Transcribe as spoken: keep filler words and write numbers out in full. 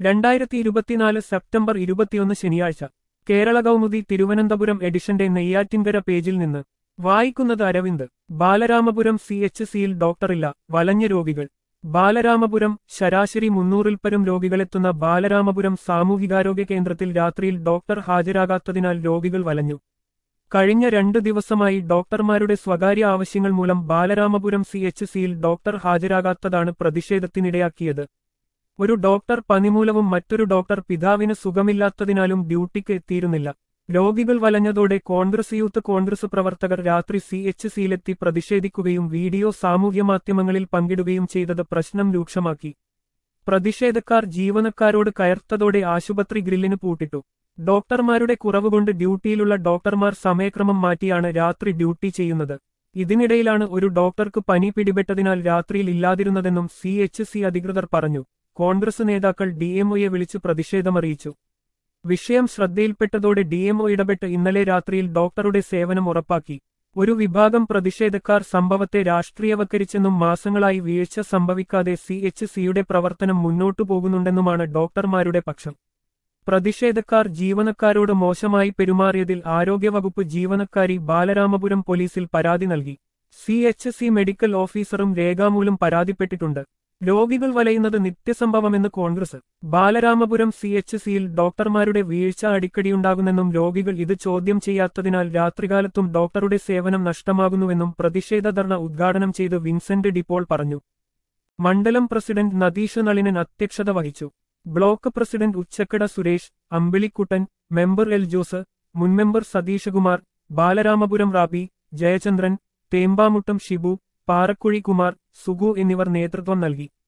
രണ്ടായിരത്തി ഇരുപത്തിനാല് സെപ്റ്റംബർ ഇരുപത്തിയൊന്ന് ശനിയാഴ്ച കേരള കൗമുദി തിരുവനന്തപുരം എഡിഷന്റെ നെയ്യാറ്റിൻകര പേജിൽ നിന്ന് വായിക്കുന്നത് അരവിന്ദ്. ബാലരാമപുരം സി എച്ച് സിയിൽ ഡോക്ടറില്ല, വലഞ്ഞ രോഗികൾ. ബാലരാമപുരം ശരാശരി മുന്നൂറിൽപ്പരം രോഗികളെത്തുന്ന ബാലരാമപുരം സാമൂഹികാരോഗ്യ കേന്ദ്രത്തിൽ രാത്രിയിൽ ഡോക്ടർ ഹാജരാകാത്തതിനാൽ രോഗികൾ വലഞ്ഞു. കഴിഞ്ഞ രണ്ട് ദിവസമായി ഡോക്ടർമാരുടെ സ്വകാര്യ ആവശ്യങ്ങൾ മൂലം ബാലരാമപുരം സി എച്ച് സിയിൽ ഡോക്ടർ ഹാജരാകാത്തതാണ് പ്രതിഷേധത്തിനിടയാക്കിയത്. ഒരു ഡോക്ടർ പനിമൂലവും മറ്റൊരു ഡോക്ടർ പിതാവിന് സുഖമില്ലാത്തതിനാലും ഡ്യൂട്ടിക്ക് എത്തിയിരുന്നില്ല. രോഗികൾ വലഞ്ഞതോടെ കോൺഗ്രസ് യൂത്ത് കോൺഗ്രസ് പ്രവർത്തകർ രാത്രി സി എച്ച് സിയിലെത്തി പ്രതിഷേധിക്കുകയും വീഡിയോ സാമൂഹ്യമാധ്യമങ്ങളിൽ പങ്കിടുകയും ചെയ്തത് പ്രശ്നം രൂക്ഷമാക്കി. പ്രതിഷേധക്കാർ ജീവനക്കാരോട് കയർത്തതോടെ ആശുപത്രി ഗ്രില്ലിന് പൂട്ടിട്ടു. ഡോക്ടർമാരുടെ കുറവുകൊണ്ട് ഡ്യൂട്ടിയിലുള്ള ഡോക്ടർമാർ സമയക്രമം മാറ്റിയാണ് രാത്രി ഡ്യൂട്ടി ചെയ്യുന്നത്. ഇതിനിടയിലാണ് ഒരു ഡോക്ടർക്ക് പനി പിടിപെട്ടതിനാൽ രാത്രിയിൽ ഇല്ലാതിരുന്നതെന്നും സി എച്ച് സി അധികൃതർ പറഞ്ഞു. കോൺഗ്രസ് നേതാക്കൾ ഡിഎംഒയെ വിളിച്ച് പ്രതിഷേധമറിയിച്ചു. വിഷയം ശ്രദ്ധയിൽപ്പെട്ടതോടെ ഡിഎംഒ ഇടപെട്ട് ഇന്നലെ രാത്രിയിൽ ഡോക്ടറുടെ സേവനം ഉറപ്പാക്കി. ഒരു വിഭാഗം പ്രതിഷേധക്കാർ സംഭവത്തെ രാഷ്ട്രീയവൽക്കരിച്ചെന്നും മാസങ്ങളായി വീഴ്ച സംഭവിക്കാതെ സി എച്ച് സിയുടെ പ്രവർത്തനം മുന്നോട്ടു പോകുന്നുണ്ടെന്നുമാണ് ഡോക്ടർമാരുടെ പക്ഷം. പ്രതിഷേധക്കാർ ജീവനക്കാരോട് മോശമായി പെരുമാറിയതിൽ ആരോഗ്യവകുപ്പ് ജീവനക്കാരി ബാലരാമപുരം പോലീസിൽ പരാതി നൽകി. സി എച്ച് സി മെഡിക്കൽ ഓഫീസറും രേഖാമൂലം പരാതിപ്പെട്ടിട്ടുണ്ട്. രോഗികൾ വലയുന്നത് നിത്യസംഭവമെന്ന് കോൺഗ്രസ്. ബാലരാമപുരം സി എച്ച് സിയിൽ ഡോക്ടർമാരുടെ വീഴ്ച അടിക്കടിയുണ്ടാകുന്നെന്നും രോഗികൾ ഇത് ചോദ്യം ചെയ്യാത്തതിനാൽ രാത്രികാലത്തും ഡോക്ടറുടെ സേവനം നഷ്ടമാകുന്നുവെന്നും പ്രതിഷേധ ധർണ ഉദ്ഘാടനം ചെയ്ത് വിൻസെന്റ് ഡിപ്പോൾ പറഞ്ഞു. മണ്ഡലം പ്രസിഡന്റ് നദീഷ് നളിനൻ അധ്യക്ഷത വഹിച്ചു. Block president Uchakkada Suresh, Ambilikuttan, member L Jose, മുൻമെമ്പർ സതീഷകുമാർ, ബാലരാമപുരം റാബി, ജയചന്ദ്രൻ, തേമ്പാമുട്ടം ഷിബു, പാറക്കുഴി കുമാർ, സുഗു എന്നിവർ നേതൃത്വം നൽകി.